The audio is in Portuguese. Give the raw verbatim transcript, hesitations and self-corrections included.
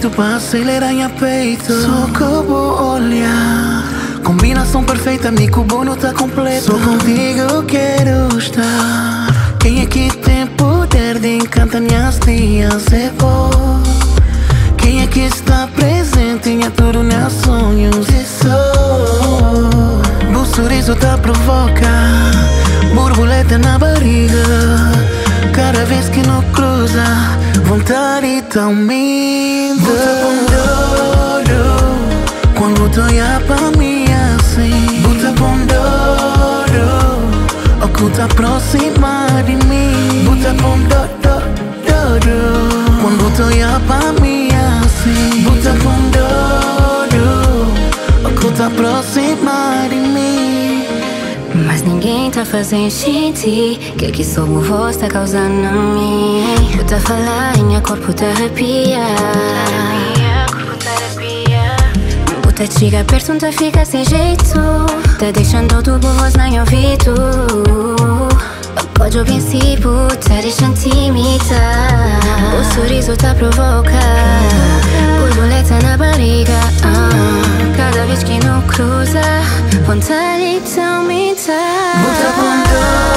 jeito pra acelerar em peito. Só como olhar, combinação perfeita, me cubo não tá completo. Só contigo eu quero estar. Quem é que tem poder de encantar minhas dias é bom. Quem é que está presente em tudo meus sonhos e sou. O sorriso tá provoca borboleta na barriga. Cada vez que não cruza, vontade tá aumenta. Quando tu olha pra mim assim, bota pondoro, oculta aproxima de mim. Bota pondoro, quando tu olha pra mim assim, bota pondoro, oculta aproxima de mim. Mas ninguém tá fazendo sentir que que sou o voz tá causando a mim. Bota falar e minha corpo tá arrepia. Bota chega perto, tá fica sem jeito. Tá deixando tudo voz na minha ouvido. Pode eu princípio, tá deixando te imitar. O sorriso tá provoca borboleta na barriga. ah. Cada vez que não cruza, vontade de aumentar. Bota pondoro,